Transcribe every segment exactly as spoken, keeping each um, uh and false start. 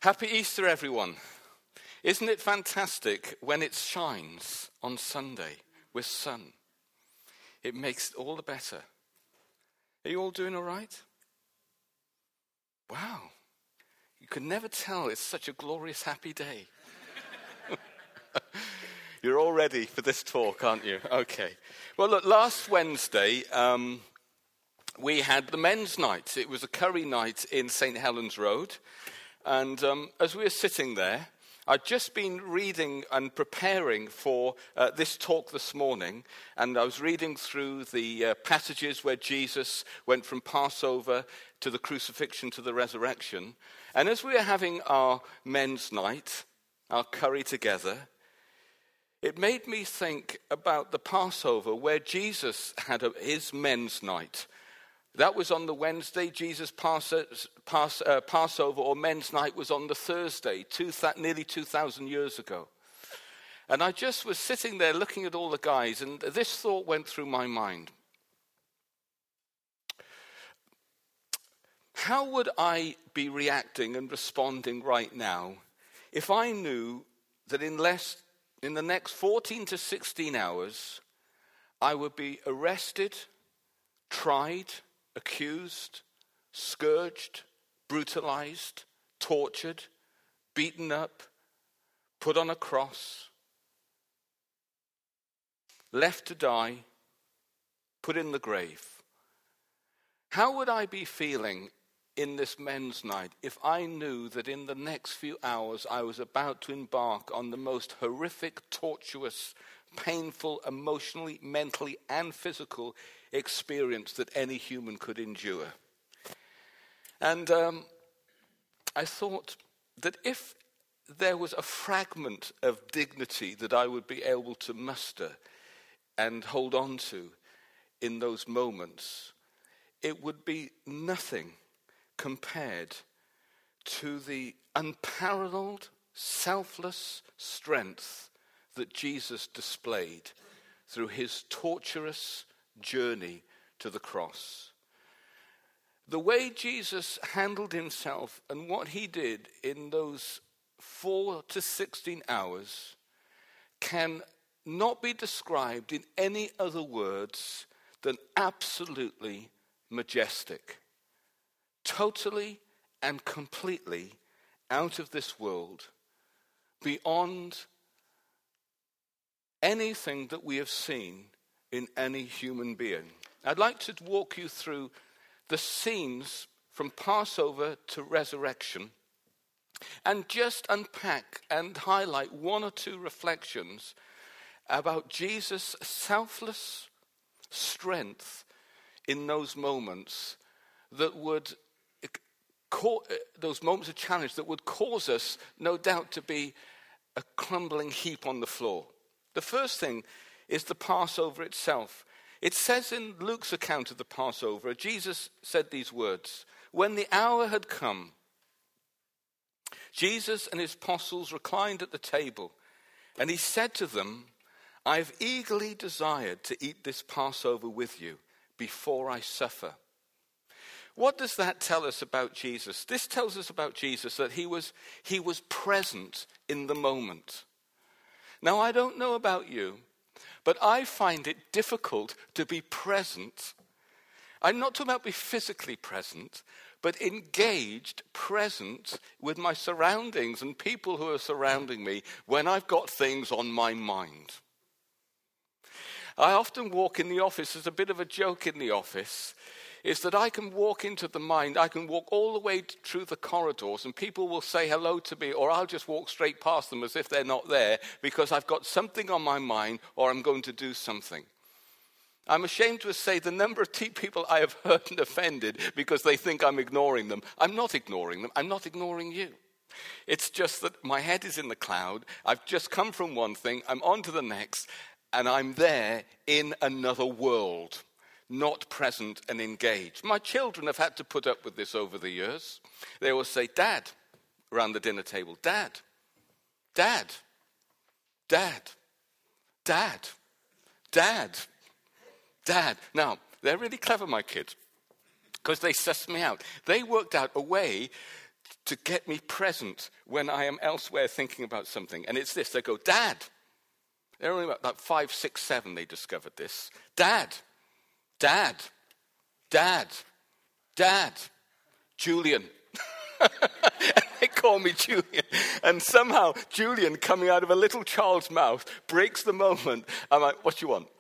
Happy Easter, everyone. Isn't it fantastic when it shines on Sunday with sun? It makes it all the better. Are you all doing all right? Wow. You can never tell it's such a glorious, happy day. You're all ready for this talk, aren't you? Okay. Well, look, last Wednesday, um, we had the men's night. It was a curry night in Saint Helens Road. And um, as we were sitting there, I'd just been reading and preparing for uh, this talk this morning, and I was reading through the uh, passages where Jesus went from Passover to the crucifixion to the resurrection. And as we were having our men's night, our curry together, it made me think about the Passover where Jesus had a, his men's night. That was on the Wednesday. Jesus' pass, pass, uh, Passover or men's night was on the Thursday, two, nearly two thousand years ago. And I just was sitting there looking at all the guys, and this thought went through my mind. How would I be reacting and responding right now if I knew that in less, in the next fourteen to sixteen hours, I would be arrested, tried, accused, scourged, brutalized, tortured, beaten up, put on a cross, left to die, put in the grave? How would I be feeling in this men's night if I knew that in the next few hours I was about to embark on the most horrific, tortuous, painful, emotionally, mentally, and physical experience that any human could endure? And um, I thought that if there was a fragment of dignity that I would be able to muster and hold on to in those moments, it would be nothing compared to the unparalleled, selfless strength that Jesus displayed through his torturous journey to the cross. The way Jesus handled himself and what he did in those four to sixteen hours can not be described in any other words than absolutely majestic. Totally and completely out of this world, beyond anything that we have seen in any human being. I'd like to walk you through the scenes from Passover to resurrection and just unpack and highlight one or two reflections about Jesus' selfless strength in those moments that would, those moments of challenge that would cause us, no doubt, to be a crumbling heap on the floor. The first thing is the Passover itself. It says in Luke's account of the Passover, Jesus said these words: "When the hour had come, Jesus and his apostles reclined at the table, and he said to them, 'I've eagerly desired to eat this Passover with you before I suffer.'" What does that tell us about Jesus? This tells us about Jesus that he was, he was present in the moment. Now, I don't know about you, but I find it difficult to be present. I'm not talking about be physically present, but engaged, present with my surroundings and people who are surrounding me when I've got things on my mind. I often walk in the office, there's a bit of a joke in the office, is that I can walk into the mind, I can walk all the way through the corridors and people will say hello to me, or I'll just walk straight past them as if they're not there because I've got something on my mind or I'm going to do something. I'm ashamed to say the number of people I have hurt and offended because they think I'm ignoring them. I'm not ignoring them. I'm not ignoring you. It's just that my head is in the cloud. I've just come from one thing. I'm on to the next. And I'm there in another world, not present and engaged. My children have had to put up with this over the years. They always say, "Dad," around the dinner table. "Dad, Dad, Dad, Dad, Dad, Dad." Now, they're really clever, my kids, because they sussed me out. They worked out a way to get me present when I am elsewhere thinking about something. And it's this, they go, Dad. They're only about like five, six, seven, they discovered this. Dad, Dad, Dad, Dad, Julian. And they call me Julian. And somehow Julian coming out of a little child's mouth breaks the moment. I'm like, what do you want?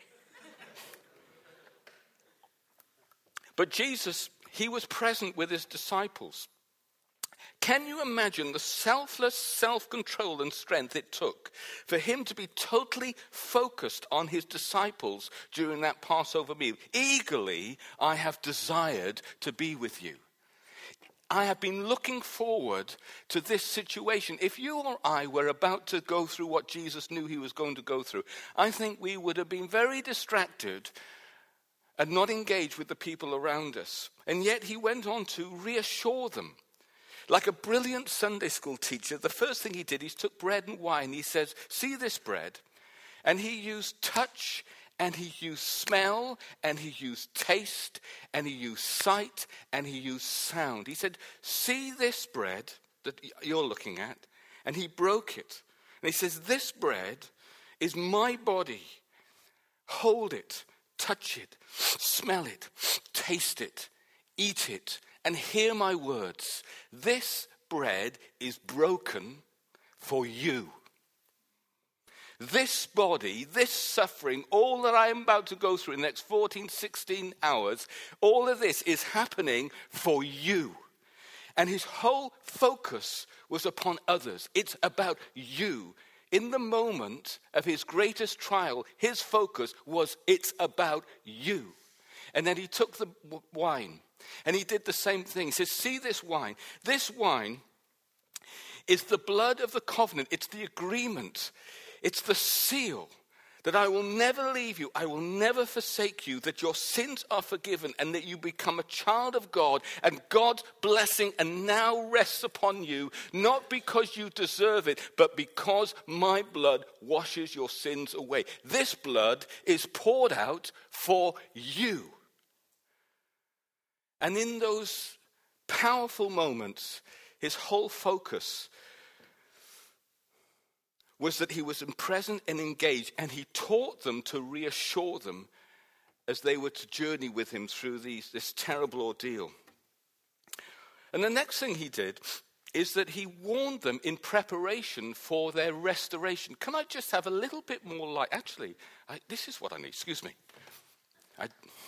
But Jesus, he was present with his disciples. Can you imagine the selfless self-control and strength it took for him to be totally focused on his disciples during that Passover meal? Eagerly, I have desired to be with you. I have been looking forward to this situation. If you or I were about to go through what Jesus knew he was going to go through, I think we would have been very distracted and not engaged with the people around us. And yet he went on to reassure them. Like a brilliant Sunday school teacher, the first thing he did, he took bread and wine. He says, see this bread? And he used touch, and he used smell, and he used taste, and he used sight, and he used sound. He said, see this bread that you're looking at? And he broke it. And he says, this bread is my body. Hold it, touch it, smell it, taste it, eat it, and hear my words. This bread is broken for you. This body, this suffering, all that I am about to go through in the next fourteen, sixteen hours, all of this is happening for you. And his whole focus was upon others. It's about you. In the moment of his greatest trial, his focus was, it's about you. And then he took the wine. And he did the same thing. He says, see this wine. This wine is the blood of the covenant. It's the agreement. It's the seal that I will never leave you. I will never forsake you, that your sins are forgiven and that you become a child of God. And God's blessing and now rests upon you, not because you deserve it, but because my blood washes your sins away. This blood is poured out for you. And in those powerful moments, his whole focus was that he was present and engaged, and he taught them to reassure them as they were to journey with him through these, this terrible ordeal. And the next thing he did is that he warned them in preparation for their restoration. Can I just have a little bit more light? Actually, I, this is what I need. Excuse me. I...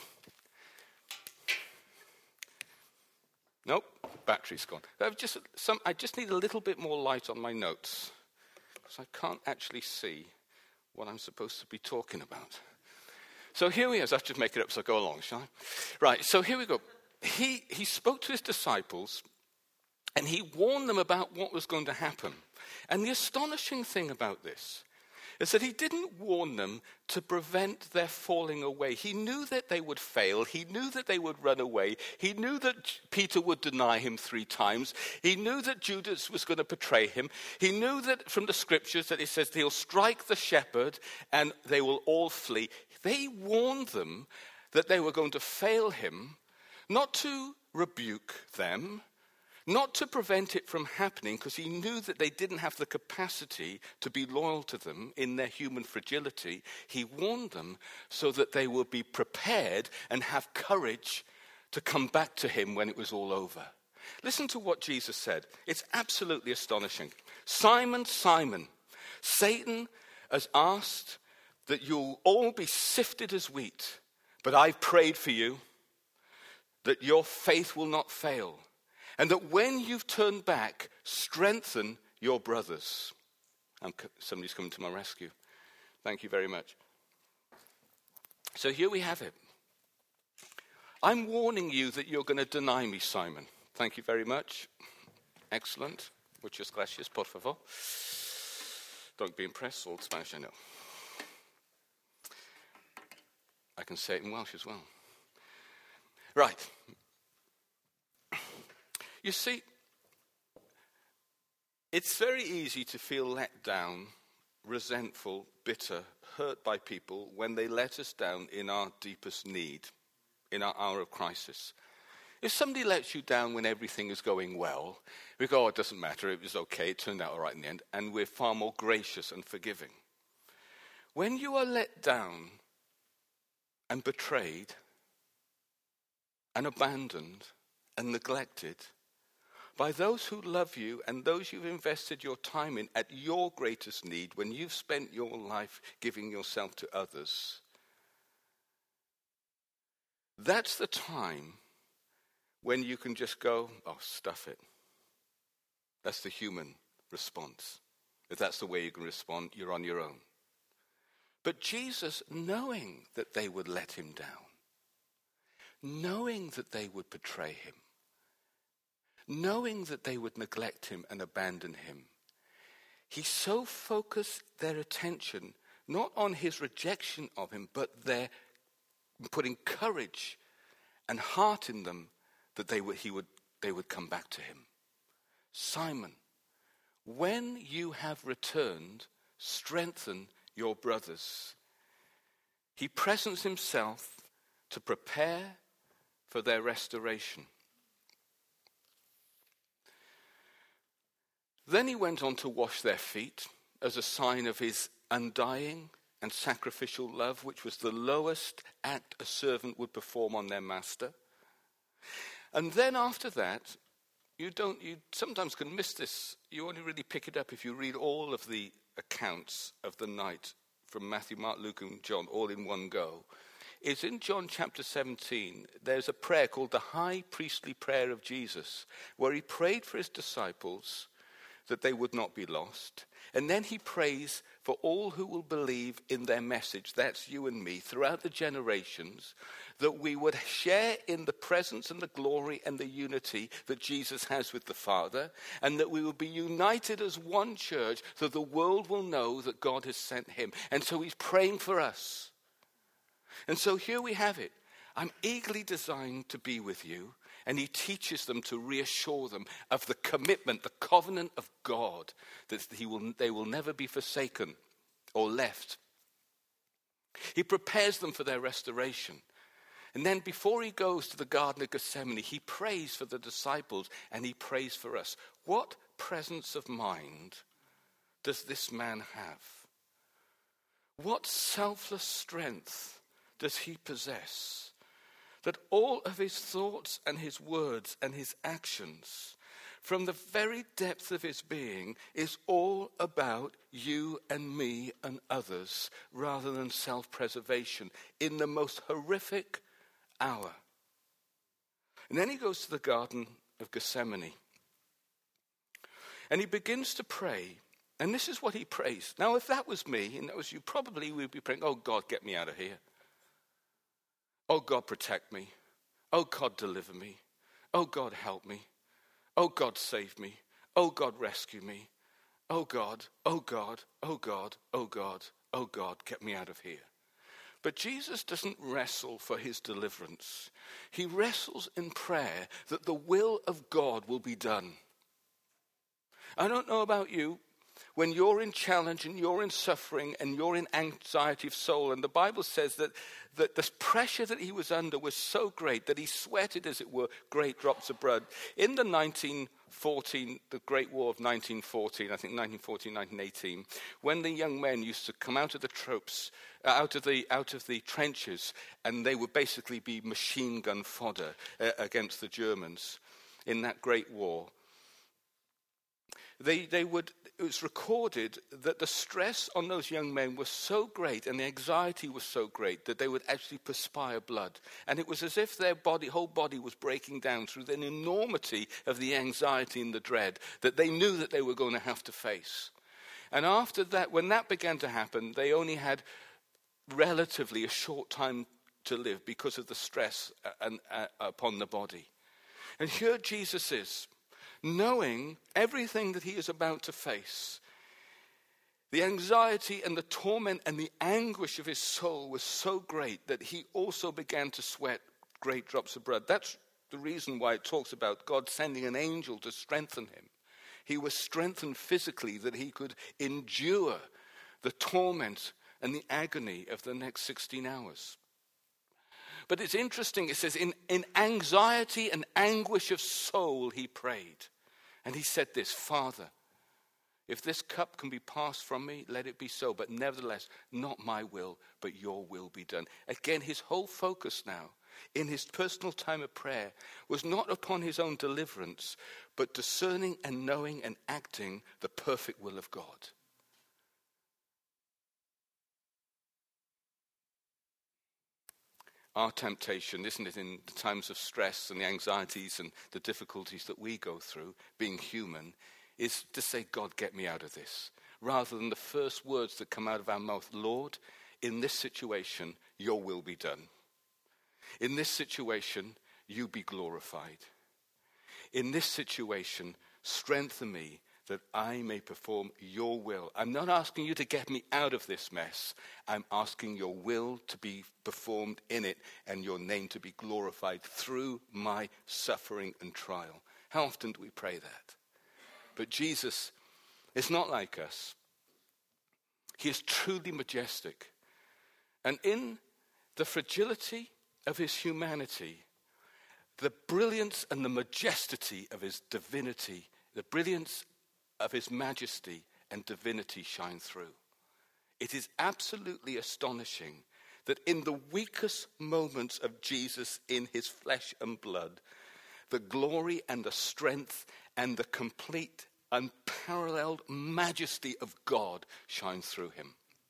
Nope, battery's gone. I've just, some, I just need a little bit more light on my notes, because I can't actually see what I'm supposed to be talking about. So here we are. I'll just make it up so I go along, shall I? Right, so here we go. He, he spoke to his disciples, and he warned them about what was going to happen. And the astonishing thing about this is that he didn't warn them to prevent their falling away. He knew that they would fail. He knew that they would run away. He knew that Peter would deny him three times. He knew that Judas was going to betray him. He knew that from the scriptures that it says he'll strike the shepherd and they will all flee. They warned them that they were going to fail him, not to rebuke them, not to prevent it from happening, because he knew that they didn't have the capacity to be loyal to them in their human fragility. He warned them so that they would be prepared and have courage to come back to him when it was all over. Listen to what Jesus said. It's absolutely astonishing. Simon, Simon, Satan has asked that you'll all be sifted as wheat, but I've prayed for you that your faith will not fail. And that when you've turned back, strengthen your brothers. I'm, somebody's coming to my rescue. Thank you very much. So here we have it. I'm warning you that you're going to deny me, Simon. Thank you very much. Excellent. Muchas gracias, por favor. Don't be impressed. All Spanish I know. I can say it in Welsh as well. Right. You see, it's very easy to feel let down, resentful, bitter, hurt by people when they let us down in our deepest need, in our hour of crisis. If somebody lets you down when everything is going well, we go, oh, it doesn't matter, it was okay, it turned out all right in the end, and we're far more gracious and forgiving. When you are let down and betrayed and abandoned and neglected by those who love you and those you've invested your time in at your greatest need, when you've spent your life giving yourself to others, that's the time when you can just go, oh, stuff it. That's the human response. If that's the way you can respond, you're on your own. But Jesus, knowing that they would let him down, knowing that they would betray him, knowing that they would neglect him and abandon him, he so focused their attention not on his rejection of him, but their putting courage and heart in them that they would, he would, they would come back to him. Simon, when you have returned, strengthen your brothers. He presents himself to prepare for their restoration. Then he went on to wash their feet as a sign of his undying and sacrificial love, which was the lowest act a servant would perform on their master. And then after that, you don't, you sometimes can miss this. You only really pick it up if you read all of the accounts of the night from Matthew, Mark, Luke, and John, all in one go. It's in John chapter seventeen. There's a prayer called the High Priestly Prayer of Jesus, where he prayed for his disciples that they would not be lost. And then he prays for all who will believe in their message, that's you and me, throughout the generations, that we would share in the presence and the glory and the unity that Jesus has with the Father, and that we will be united as one church so the world will know that God has sent him. And so he's praying for us. And so here we have it. I'm eagerly designed to be with you. And he teaches them to reassure them of the commitment, the covenant of God, that he will, they will never be forsaken or left. He prepares them for their restoration. And then before he goes to the Garden of Gethsemane, he prays for the disciples and he prays for us. What presence of mind does this man have? What selfless strength does he possess? That all of his thoughts and his words and his actions, from the very depth of his being, is all about you and me and others, rather than self-preservation in the most horrific hour. And then he goes to the Garden of Gethsemane. And he begins to pray. And this is what he prays. Now, if that was me, and that was you, probably we'd be praying, oh, God, get me out of here. Oh, God, protect me. Oh, God, deliver me. Oh, God, help me. Oh, God, save me. Oh, God, rescue me. Oh, God, oh, God, oh, God, oh, God, oh, God, get me out of here. But Jesus doesn't wrestle for his deliverance. He wrestles in prayer that the will of God will be done. I don't know about you. When you're in challenge and you're in suffering and you're in anxiety of soul, and the Bible says that, that the pressure that he was under was so great that he sweated, as it were, great drops of blood. In the nineteen fourteen, the Great War of nineteen fourteen, I think nineteen fourteen, nineteen eighteen, when the young men used to come out of the troops, uh, out of the out of the trenches, and they would basically be machine gun fodder uh, against the Germans in that Great War. They, they would, it was recorded that the stress on those young men was so great and the anxiety was so great that they would actually perspire blood. And it was as if their body, whole body was breaking down through the enormity of the anxiety and the dread that they knew that they were going to have to face. And after that, when that began to happen, they only had relatively a short time to live because of the stress and, uh, upon the body. And here Jesus is, knowing everything that he is about to face. The anxiety and the torment and the anguish of his soul was so great that he also began to sweat great drops of blood. That's the reason why it talks about God sending an angel to strengthen him. He was strengthened physically that he could endure the torment and the agony of the next sixteen hours. But it's interesting, it says, in, in anxiety and anguish of soul he prayed. And he said this, Father, if this cup can be passed from me, let it be so. But nevertheless, not my will, but your will be done. Again, his whole focus now, in his personal time of prayer, was not upon his own deliverance, but discerning and knowing and acting the perfect will of God. Our temptation, isn't it, in the times of stress and the anxieties and the difficulties that we go through, being human, is to say, God, get me out of this. Rather than the first words that come out of our mouth, Lord, in this situation, your will be done. In this situation, you be glorified. In this situation, strengthen me that I may perform your will. I'm not asking you to get me out of this mess. I'm asking your will to be performed in it and your name to be glorified through my suffering and trial. How often do we pray that? But Jesus is not like us. He is truly majestic. And in the fragility of his humanity, the brilliance and the majesty of his divinity, the brilliance of his majesty and divinity shine through. It is absolutely astonishing that in the weakest moments of Jesus in his flesh and blood, the glory and the strength and the complete unparalleled majesty of God shines through him.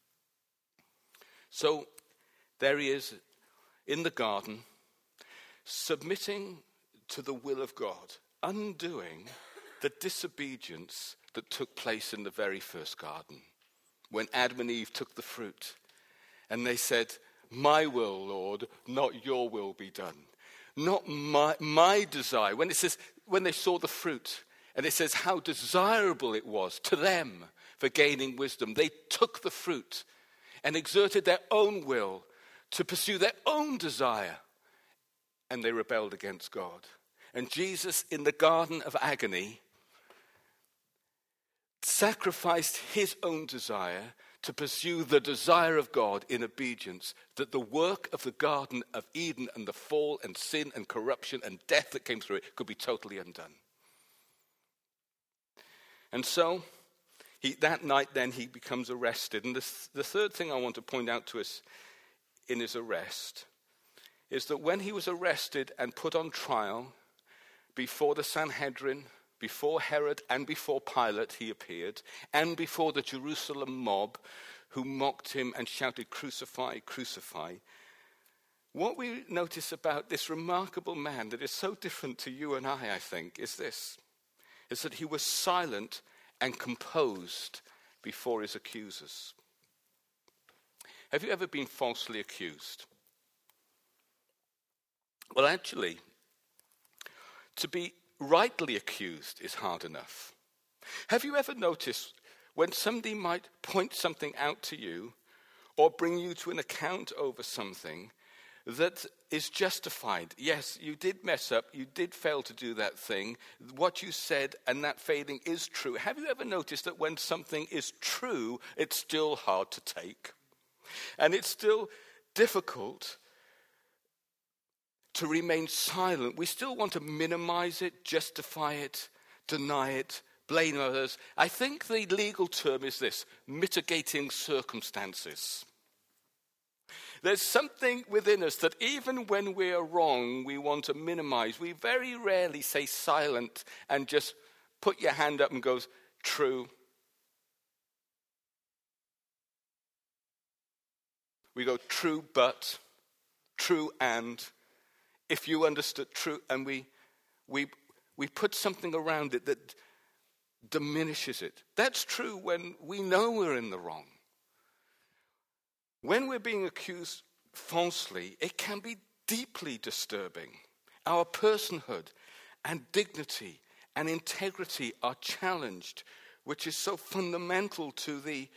So there he is in the garden, submitting to the will of God, undoing the disobedience that took place in the very first garden, when Adam and Eve took the fruit and they said, my will, Lord, not your will be done. Not my, my desire. When it says, when they saw the fruit, and it says how desirable it was to them for gaining wisdom, they took the fruit and exerted their own will to pursue their own desire, and they rebelled against God. And Jesus, in the Garden of Agony, sacrificed his own desire to pursue the desire of God in obedience, that the work of the Garden of Eden and the fall and sin and corruption and death that came through it could be totally undone. And so, he, that night then he becomes arrested. And this, the third thing I want to point out to us in his arrest is that when he was arrested and put on trial before the Sanhedrin, before Herod and before Pilate he appeared, and before the Jerusalem mob who mocked him and shouted, crucify, crucify. What we notice about this remarkable man that is so different to you and I, I think, is this, is that he was silent and composed before his accusers. Have you ever been falsely accused? Well, actually, to be rightly accused is hard enough. Have you ever noticed when somebody might point something out to you or bring you to an account over something that is justified? Yes, you did mess up, you did fail to do that thing, what you said and that failing is true. Have you ever noticed that when something is true, it's still hard to take? And it's still difficult to remain silent. We still want to minimize it, justify it, deny it, blame others. I think the legal term is this, mitigating circumstances. There's something within us that even when we are wrong, we want to minimize. We very rarely say silent and just put your hand up and goes, true. We go, true, but, true, and. If you understood true, and we we we put something around it that diminishes it. That's true when we know we're in the wrong. When we're being accused falsely, it can be deeply disturbing. Our personhood and dignity and integrity are challenged, which is so fundamental to the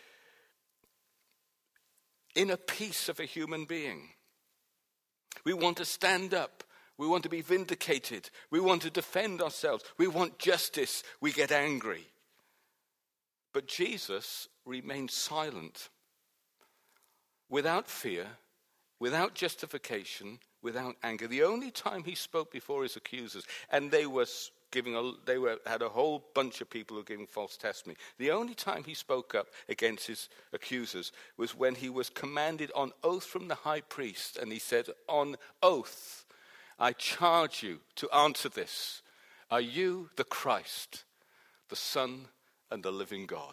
inner peace of a human being. We want to stand up. We want to be vindicated. We want to defend ourselves. We want justice. We get angry. But Jesus remained silent, without fear without justification, without anger. The only time he spoke before his accusers, and they were giving a, they were had a whole bunch of people who were giving false testimony. The only time he spoke up against his accusers was when he was commanded on oath from the high priest, and he said, "On oath, I charge you to answer this. Are you the Christ, the Son and the living God?"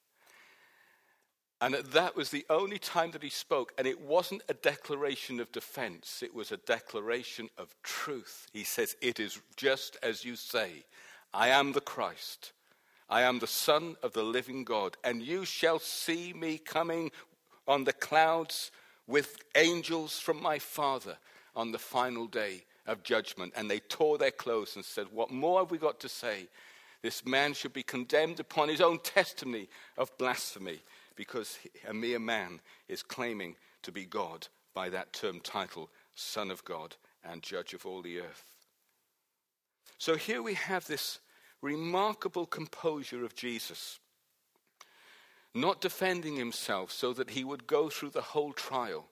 And that was the only time that he spoke. And it wasn't a declaration of defense. It was a declaration of truth. He says, "It is just as you say. I am the Christ. I am the Son of the living God. And you shall see me coming on the clouds with angels from my Father on the final day of judgment." And they tore their clothes and said, "What more have we got to say? This man should be condemned upon his own testimony of blasphemy, because a mere man is claiming to be God by that term title, Son of God and Judge of all the earth." So here we have this remarkable composure of Jesus, not defending himself so that he would go through the whole trial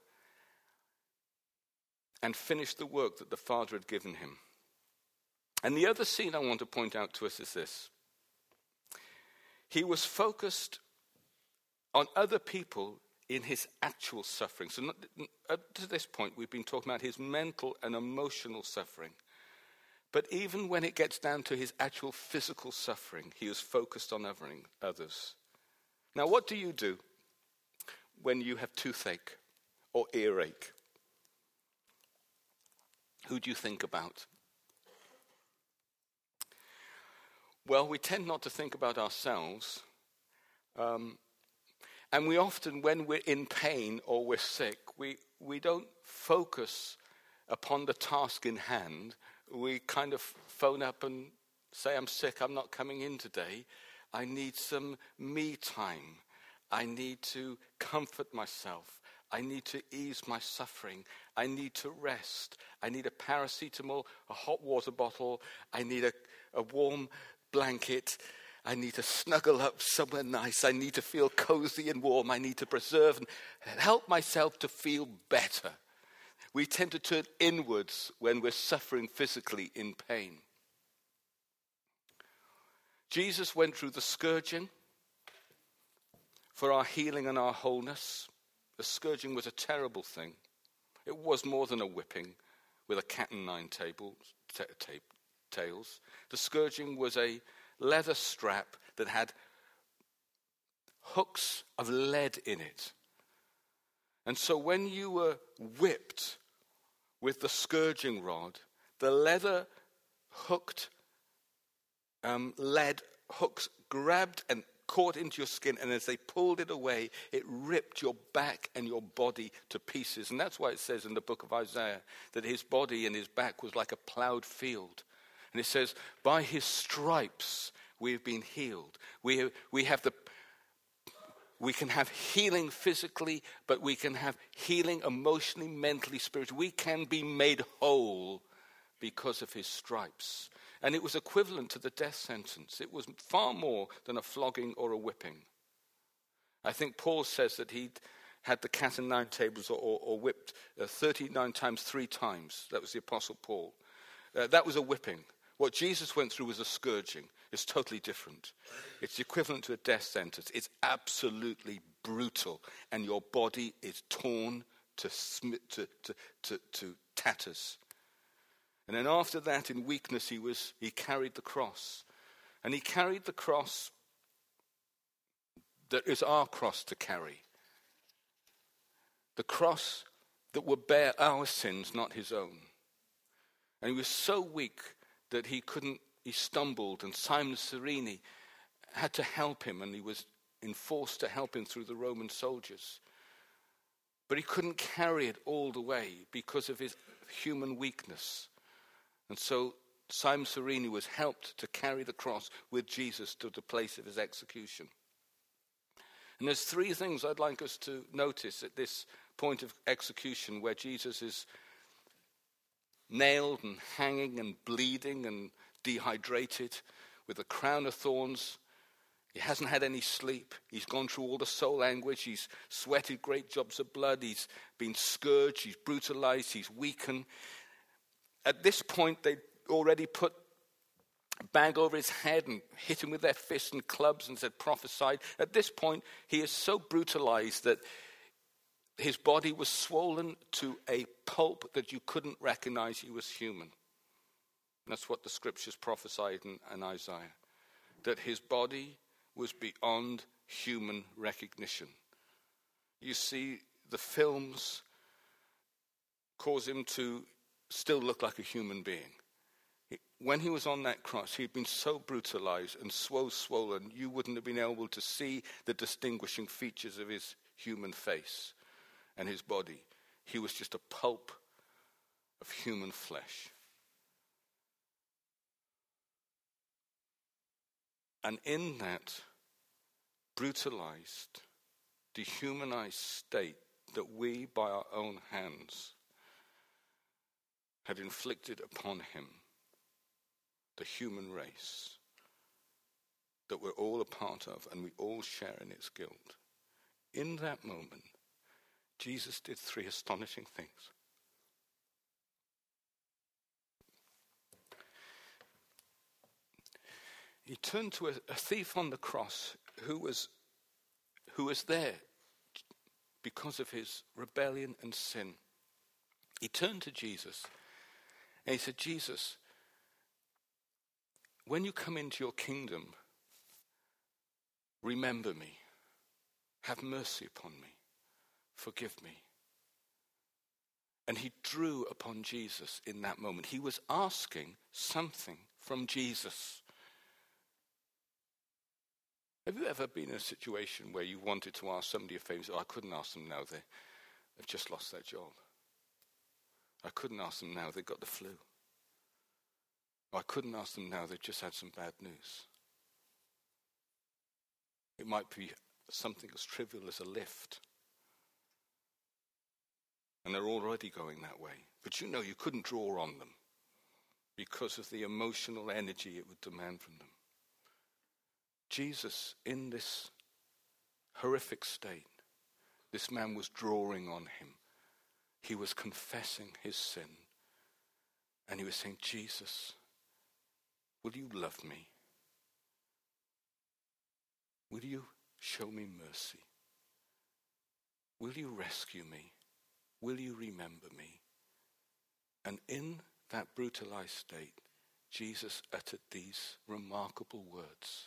and finish the work that the Father had given him. And the other scene I want to point out to us is this. He was focused on other people in his actual suffering. So not, up to this point, we've been talking about his mental and emotional suffering. But even when it gets down to his actual physical suffering, he is focused on othering, others. Now, what do you do when you have toothache or earache? Who do you think about? Well, we tend not to think about ourselves. Um, And we often, when we're in pain or we're sick, we, we don't focus upon the task in hand. We kind of phone up and say, "I'm sick, I'm not coming in today. I need some me time. I need to comfort myself. I need to ease my suffering. I need to rest. I need a paracetamol, a hot water bottle. I need a, a warm blanket. I need to snuggle up somewhere nice. I need to feel cozy and warm. I need to preserve and help myself to feel better." We tend to turn inwards when we're suffering physically in pain. Jesus went through the scourging for our healing and our wholeness. The scourging was a terrible thing. It was more than a whipping with a cat and nine tables, t- t- tails. The scourging was a leather strap that had hooks of lead in it. And so when you were whipped with the scourging rod, the leather hooked um, lead hooks grabbed and caught into your skin, and as they pulled it away, it ripped your back and your body to pieces. And that's why it says in the book of Isaiah that his body and his back was like a plowed field. And it says, "By his stripes we have been healed." We have, we have the, we can have healing physically, but we can have healing emotionally, mentally, spiritually. We can be made whole because of his stripes. And it was equivalent to the death sentence. It was far more than a flogging or a whipping. I think Paul says that he'd had the cat and nine tables or, or, or whipped uh, thirty-nine times, three times. That was the Apostle Paul. Uh, that was a whipping. What Jesus went through was a scourging. It's totally different. It's equivalent to a death sentence. It's absolutely brutal, and your body is torn to sm- to, to, to, to tatters. And then after that, in weakness, he was he carried the cross. And he carried the cross that is our cross to carry. The cross that would bear our sins, not his own. And he was so weak that he couldn't, he stumbled, and Simon Cyrene had to help him, and he was enforced to help him through the Roman soldiers. But he couldn't carry it all the way because of his human weakness. And so Simon Cyrene was helped to carry the cross with Jesus to the place of his execution. And there's three things I'd like us to notice at this point of execution, where Jesus is nailed and hanging and bleeding and dehydrated with a crown of thorns He hasn't had any sleep. He's gone through all the soul anguish. He's sweated great drops of blood. He's been scourged. He's brutalized. He's weakened. At this point, they already put a bag over his head and hit him with their fists and clubs and said, prophesied. At this point, he is so brutalized that his body was swollen to a pulp that you couldn't recognize he was human. And that's what the scriptures prophesied in, in Isaiah, that his body was beyond human recognition. You see, the films cause him to still look like a human being. When he was on that cross, he'd been so brutalized and so swollen, you wouldn't have been able to see the distinguishing features of his human face and his body. He was just a pulp of human flesh. And in that brutalized, dehumanized state that we, by our own hands, had inflicted upon him, the human race that we're all a part of and we all share in its guilt. In that moment, Jesus did three astonishing things. He turned to a, a thief on the cross who was, who was there because of his rebellion and sin. He turned to Jesus and he said, Jesus, when you come into your kingdom, remember me, have mercy upon me, forgive me. And he drew upon Jesus in that moment. He was asking something from Jesus. Have you ever been in a situation where you wanted to ask somebody a favor? Oh, I couldn't ask them now, they, they've just lost their job. I couldn't ask them now, they've got the flu. I couldn't ask them now, they've just had some bad news. It might be something as trivial as a lift. And they're already going that way. But you know you couldn't draw on them because of the emotional energy it would demand from them. Jesus, in this horrific state, this man was drawing on him. He was confessing his sin. And he was saying, Jesus, will you love me? Will you show me mercy? Will you rescue me? Will you remember me? And in that brutalized state, Jesus uttered these remarkable words.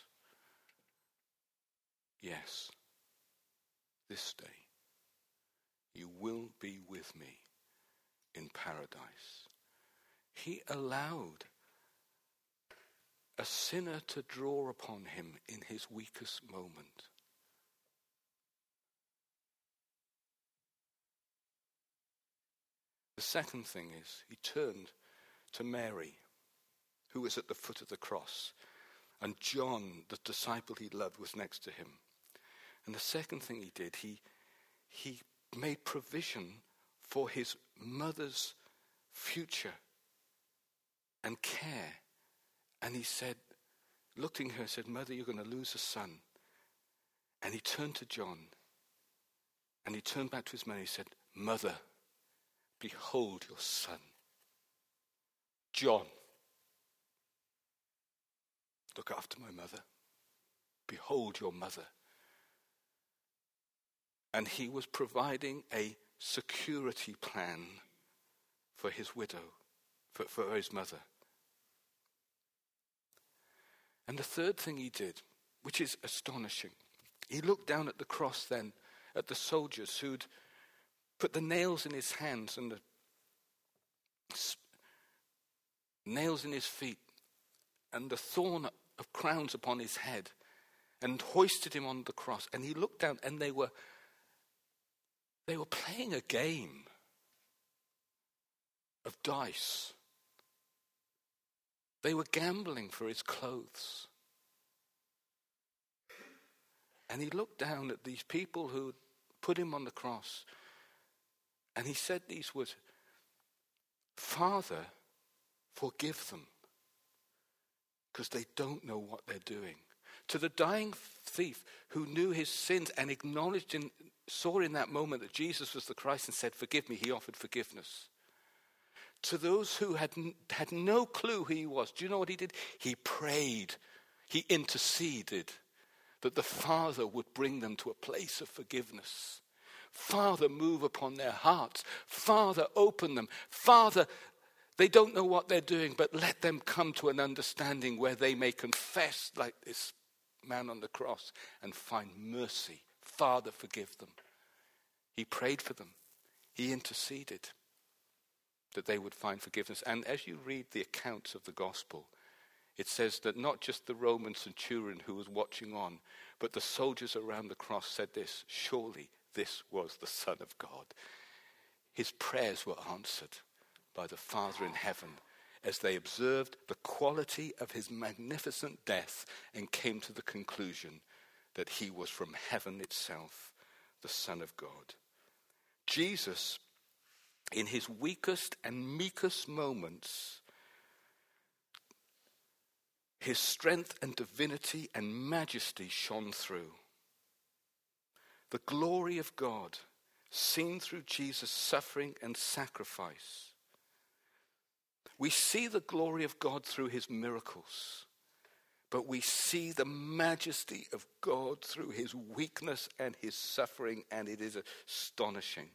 Yes, this day you will be with me in paradise. He allowed a sinner to draw upon him in his weakest moment. The second thing is, he turned to Mary, who was at the foot of the cross, and John, the disciple he loved, was next to him. And the second thing he did, he, he made provision for his mother's future and care. And he said, looked at her and said, Mother, you're going to lose a son. And he turned to John, and he turned back to his mother and he said, Mother, behold your son. John, look after my mother. Behold your mother. And he was providing a security plan for his widow, for, for his mother. And the third thing he did, which is astonishing, he looked down at the cross then, at the soldiers who'd put the nails in his hands and the nails in his feet and the thorn of crowns upon his head and hoisted him on the cross. And he looked down and they were they were playing a game of dice. They were gambling for his clothes. And he looked down at these people who put him on the cross and he said these words, Father, forgive them, because they don't know what they're doing. To the dying thief who knew his sins and acknowledged and saw in that moment that Jesus was the Christ and said, forgive me, he offered forgiveness. To those who had, had no clue who he was, do you know what he did? He prayed, he interceded that the Father would bring them to a place of forgiveness. Father, move upon their hearts. Father, open them. Father, they don't know what they're doing, but let them come to an understanding where they may confess like this man on the cross and find mercy. Father, forgive them. He prayed for them. He interceded that they would find forgiveness. And as you read the accounts of the gospel, it says that not just the Roman centurion who was watching on, but the soldiers around the cross said this, surely this was the Son of God. His prayers were answered by the Father in heaven as they observed the quality of his magnificent death and came to the conclusion that he was from heaven itself, the Son of God. Jesus, in his weakest and meekest moments, his strength and divinity and majesty shone through. The glory of God seen through Jesus' suffering and sacrifice. We see the glory of God through his miracles, but we see the majesty of God through his weakness and his suffering, and it is astonishing.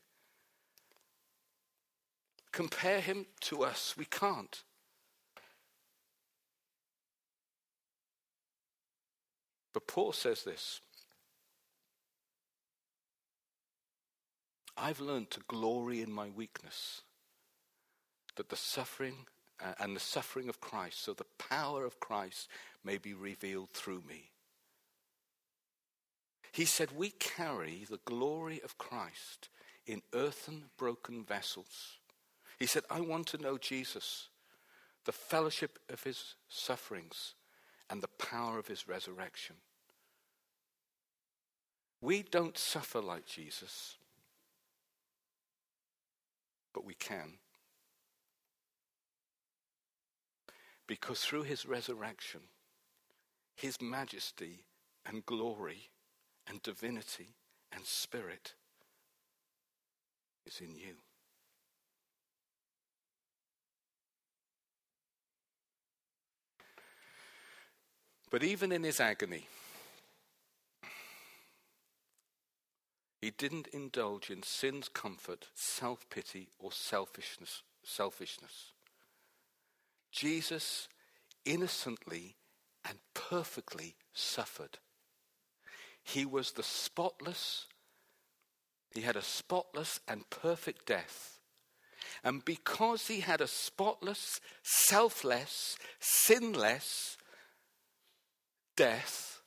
Compare him to us, we can't. But Paul says this, I've learned to glory in my weakness, that the suffering uh, and the suffering of Christ, so the power of Christ may be revealed through me. He said we carry the glory of Christ in earthen, broken vessels. He said, I want to know Jesus, the fellowship of his sufferings and the power of his resurrection. We don't suffer like Jesus, but we can. Because through his resurrection, his majesty and glory and divinity and spirit is in you. But even in his agony, he didn't indulge in sin's comfort, self-pity, or selfishness. selfishness. Jesus innocently and perfectly suffered. He was the spotless, he had a spotless and perfect death. And because he had a spotless, selfless, sinless death,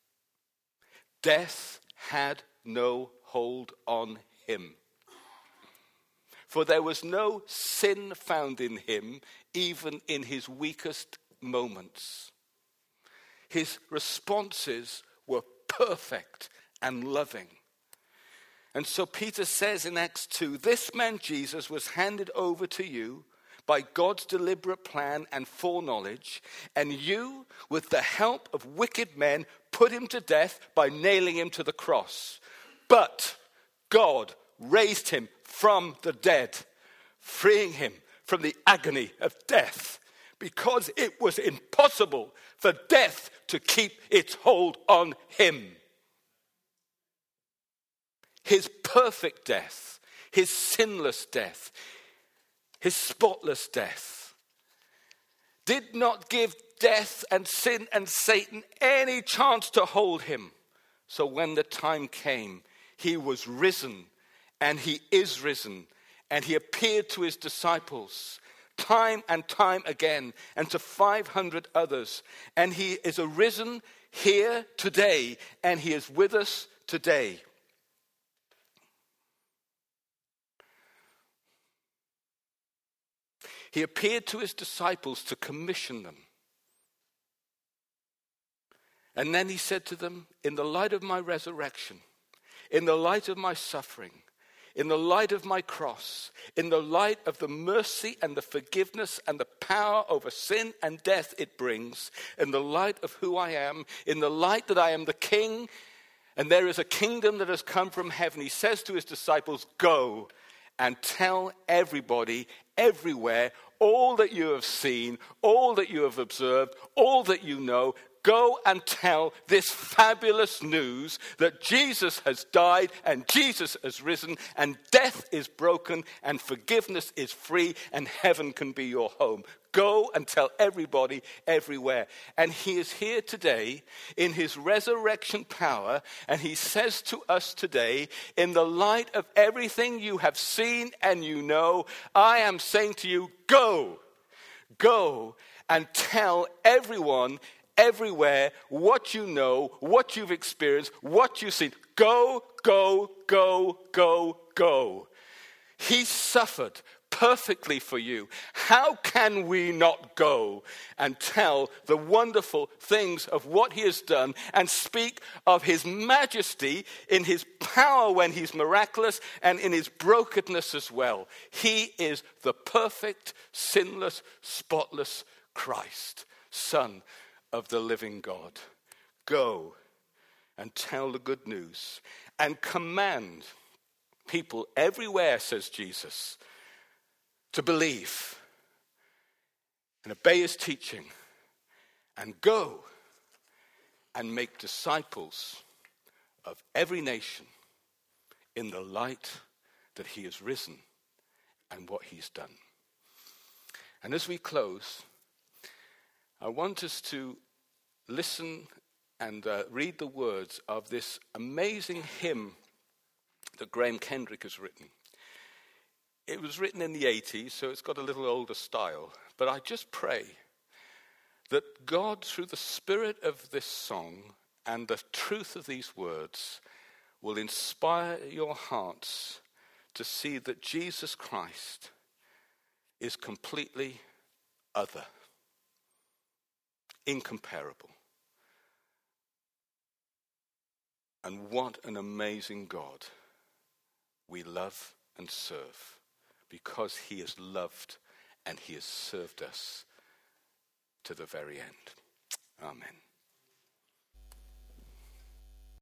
death had no hold on him. For there was no sin found in him, even in his weakest moments. His responses were perfect and loving. And so Peter says in Acts two, this man Jesus was handed over to you by God's deliberate plan and foreknowledge, and you, with the help of wicked men, put him to death by nailing him to the cross. But God raised him from the dead, freeing him from the agony of death, because it was impossible for death to keep its hold on him. His perfect death, his sinless death, his spotless death, did not give death and sin and Satan any chance to hold him. So when the time came, he was risen, and he is risen, and he appeared to his disciples time and time again, and to five hundred others. And he is arisen here today, and he is with us today. He appeared to his disciples to commission them. And then he said to them, in the light of my resurrection, in the light of my suffering, in the light of my cross, in the light of the mercy and the forgiveness and the power over sin and death it brings, in the light of who I am, in the light that I am the king, and there is a kingdom that has come from heaven. He says to his disciples, go and tell everybody, everywhere, all that you have seen, all that you have observed, all that you know. Go and tell this fabulous news that Jesus has died and Jesus has risen and death is broken and forgiveness is free and heaven can be your home. Go and tell everybody everywhere. And he is here today in his resurrection power, and he says to us today, in the light of everything you have seen and you know, I am saying to you, go, go and tell everyone everywhere what you know, what you've experienced, what you've seen. Go, go, go, go, go. He suffered perfectly for you. How can we not go and tell the wonderful things of what he has done and speak of his majesty in his power when he's miraculous and in his brokenness as well? He is the perfect, sinless, spotless Christ, Son of the living God. Go and tell the good news and command people everywhere, says Jesus, to believe and obey his teaching and go and make disciples of every nation in the light that he has risen and what he's done. And as we close, I want us to listen and uh, read the words of this amazing hymn that Graham Kendrick has written. It was written in the eighties, so it's got a little older style. But I just pray that God, through the spirit of this song and the truth of these words, will inspire your hearts to see that Jesus Christ is completely other, incomparable. And what an amazing God we love and serve, because he has loved and he has served us to the very end. Amen.